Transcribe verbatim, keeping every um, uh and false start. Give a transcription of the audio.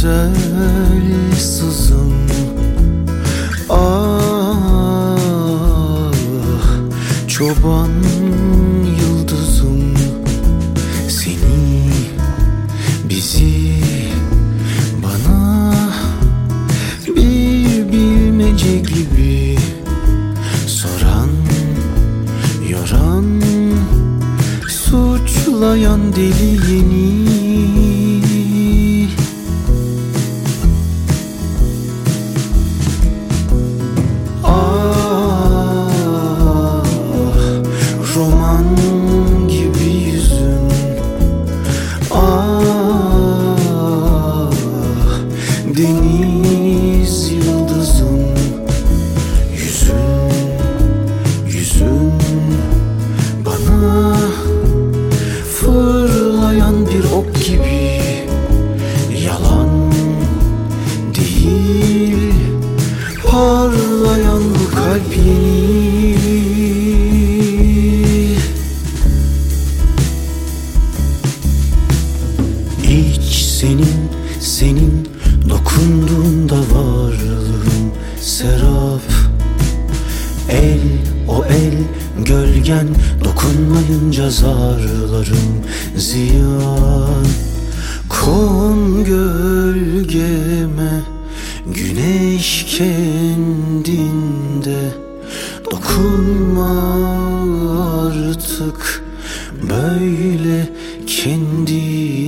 güzel sızım. Ah, çoban yıldızım, seni, bizi, bana bir bilmece gibi soran, yoran, suçlayan deli yeni. Ah, roman gibi yüzün. Ah, deniz yıldızın. Yüzün, yüzün bana fırlayan bir ok gibi. Yalan değil, parlayan bu kalp yeni. Hiç senin, senin dokunduğunda varlığım serap. El, o el, gölgen dokunmayınca zarlarım ziyan. Kon gölgeme, güneş kendinde. Dokunma artık böyle kendi